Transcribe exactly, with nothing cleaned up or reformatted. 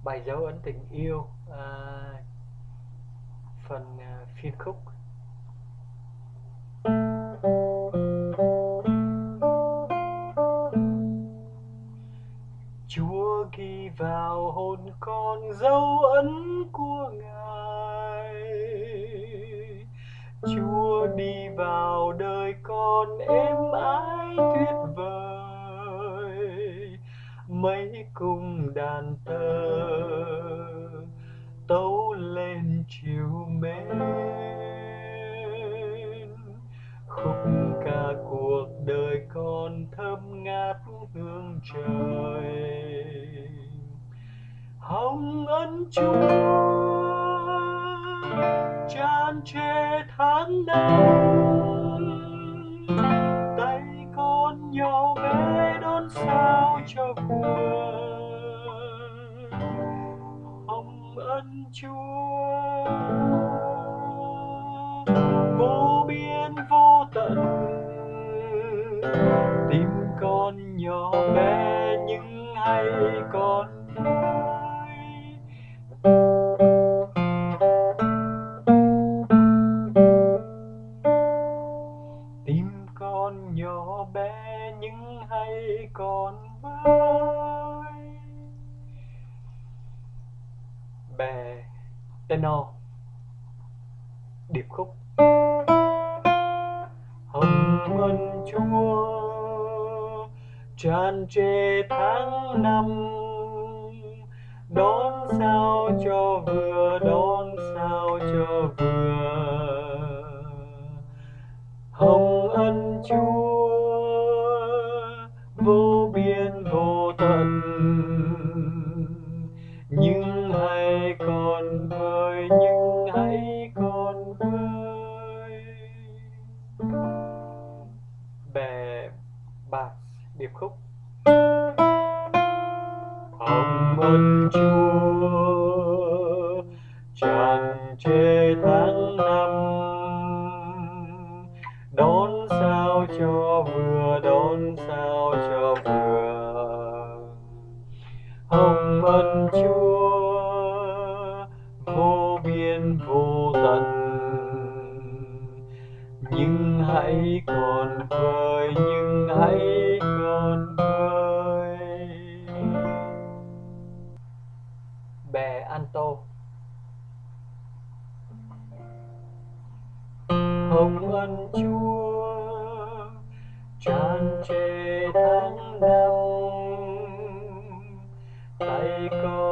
Bài dấu ấn tình yêu, à, phần à, phiên khúc. Chúa ghi vào hồn con dấu ấn của Ngài. Chúa đi vào đời con êm ái tuyệt vời. Mấy cung đàn tơ tấu lên chiều mến. Khúc ca cuộc đời con thơm ngát hương trời. Hồng ân Chúa tràn trề tháng năm. Tay con nhỏ bé đón sao cho vừa. Hồng ân Chúa vô biên vô tận. Tim con nhỏ bé nhưng hay con vui. Tim con nhỏ bé nhưng hay con vui. Bè tenor điệp khúc. Hồng ân Chúa tràn trề tháng năm. Đón sao cho vừa, đón sao cho vừa. Hồng ân Chúa vô biên vô tận. Nhưng hãy còn với, nhưng hãy còn với. Bè bạc điệp khúc. Hồng ân Chúa tràn trề tháng năm. Đón sao cho vừa, đón sao cho vừa. Hồng ân Chúa vô biên vô tận. Nhưng hãy còn với, nhưng hãy còn với. Bè alto. Hồng ân Chúa tràn trề tháng năm. Tay con